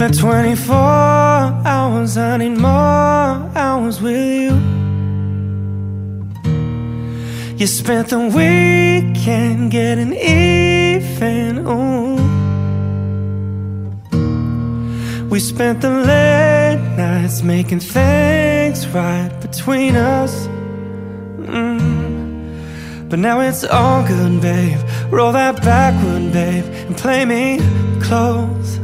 spent 24 hours, I need more hours with you. You spent the weekend getting even, ooh. We spent the late nights making things right between us. But now it's all good, babe. Roll that backward, babe, and play me close.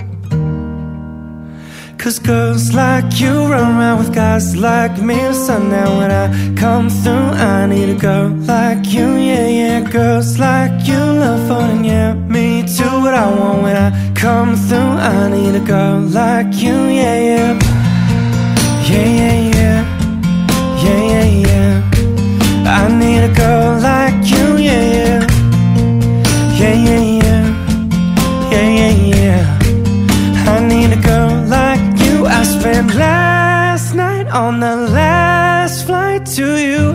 Cause girls like you run around with guys like me. So now when I come through, I need a girl like you, yeah, yeah. Girls like you love fun, yeah, me too. What I want when I come through, I need a girl like you, yeah, yeah. Yeah, yeah, yeah. Yeah, yeah, yeah. I need a girl like you, yeah, yeah. Yeah, yeah, yeah. Yeah, yeah, yeah. I need a girl like you. I spent last night on the last flight to you,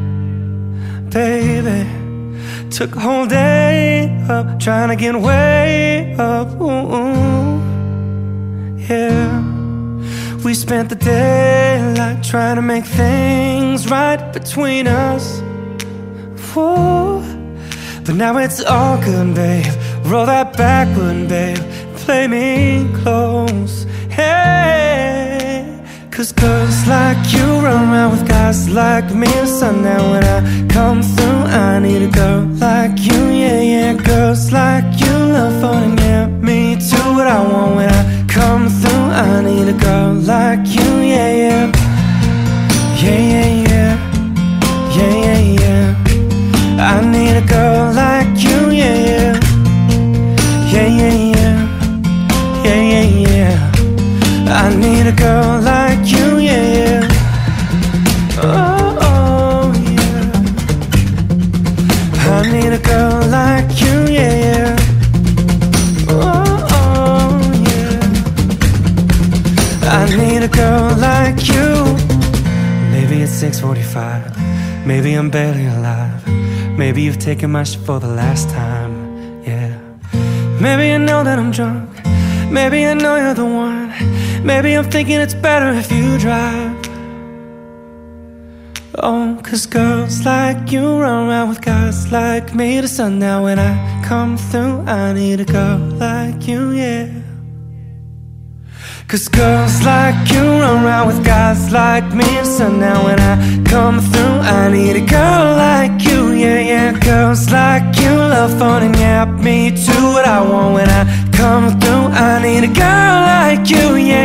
baby. Took a whole day up, trying to get way up, ooh, yeah. We spent the daylight trying to make things right between us, whoa. But now it's all good, babe. Roll that backward, babe. Play me close, hey. Cause girls like you run around with guys like me. So now when I come through, I need a girl like you, yeah, yeah. Girls like you love fun, yeah, me too. What I want when I come through, I need a girl like you, yeah, yeah. Yeah, yeah, yeah. Yeah, yeah, yeah. I need a girl like you, yeah, yeah. Yeah, yeah, yeah. Yeah, yeah, yeah. I need a girl like you, yeah, yeah. Oh, oh, yeah. I need a girl like you, yeah, yeah. Oh, oh, yeah. I need a girl like you. Maybe it's 6:45. Maybe I'm barely alive. Maybe you've taken my shit for the last time, yeah. Maybe I know that I'm drunk. Maybe I know you're the one. Maybe I'm thinking it's better if you drive. Oh, cause girls like you run around with guys like me to sundown. When I come through, I need a girl like you, yeah. Cause girls like you run around with guys like me to sundown. When I come through, I need a girl like you, yeah, yeah. Girls like you love fun and yeah, me too. What I want when I come through, I need a girl like you, yeah,